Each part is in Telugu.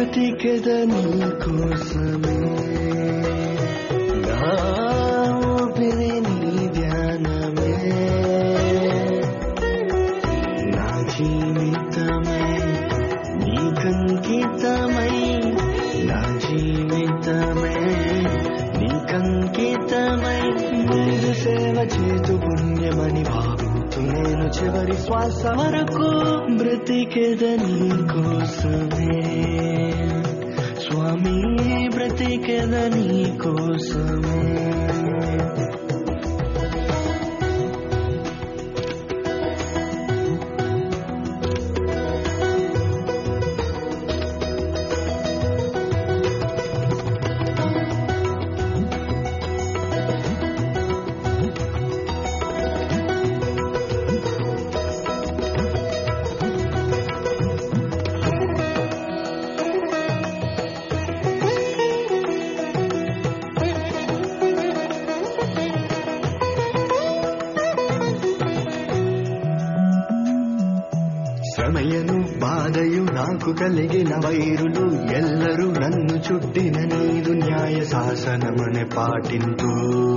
బ్రతికెదని కోసమే నా ఊపిరి నీ ధ్యానమే నా జీవితమై నీకంకితమై నా జీవితమై నీకంకితమై నీదు సేవ చేతు పుణ్యమని భావించు నేను చివరి శ్వాస వరకు బ్రతికెదని కోసమే స్వామి బ్రతికెదని కోసమే శ్రమయను బాధయు నాకు కలిగిన వైరులు ఎల్లరూ నన్ను చుట్టిన నీదు న్యాయ శాసనమనే పాటింతు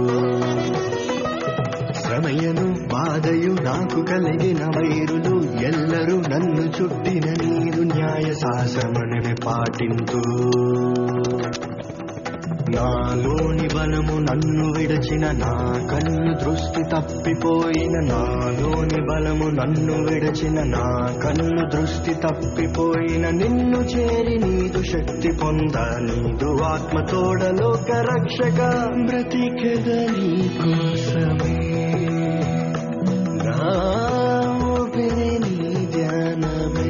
శ్రమయను బాధయు నాకు కలిగిన వైరులు ఎల్లరూ నన్ను చుట్టిన నీదు న్యాయ శాసనమనే పాటింతు నాలోని బలము నన్ను విడచిన నా కన్ను దృష్టి తప్పిపోయిన నాలోని బలము నన్ను విడచిన నా కన్ను దృష్టి తప్పిపోయిన నిన్ను చేరి నీదు శక్తి పొంద నీదు ఆత్మ తోడలోక రక్షక బ్రతికెదని కోసమే నా ఊపిరి నీ ధ్యానమే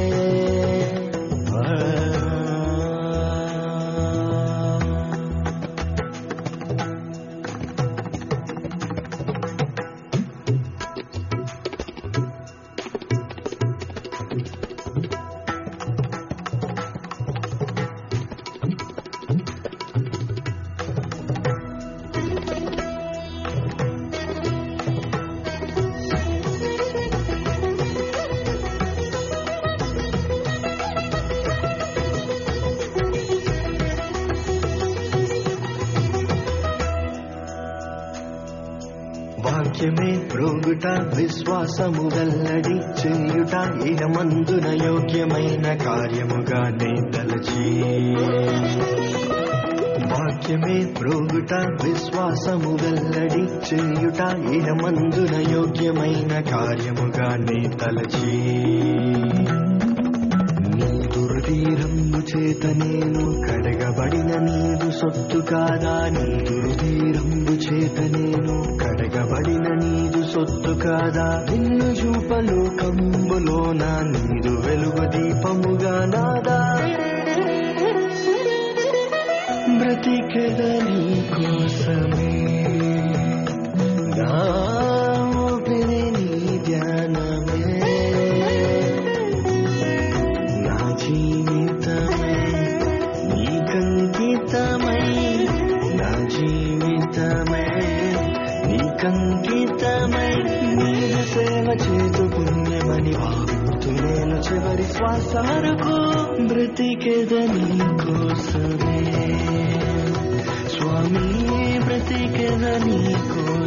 వాక్యమే ప్రోగుట విశ్వాసము వెల్లడి చేయుట ఇహమందున యోగ్యమైన కార్యముగా నే తలచి వాక్యమే ప్రోగుట విశ్వాసము వెల్లడి చేయుట ఇహమందున యోగ్యమైన కార్యముగా నే తలచి దుర్ధీరంబు చేత నేను కడగబడిన నీదు సొత్తు కాదా నీ దుర్ధీరంబు చేత నేను కడగబడిన నీదు సొత్తు కాదా నిన్ను చూపలోకంబులోన నీదు వెలుగు దీపముగా నాదా బ్రతికెదని కోసమే నా ఊపిరి నీ ధ్యానమే జీవితమై నీకంకితమై నా జీవితమై నీకంకితమై నీదు సేవ చేతు పుణ్యమని భావించు నేను చివరి శ్వాస వరకు బ్రతికెదని కోసమే స్వామి బ్రతికెదని కోసమే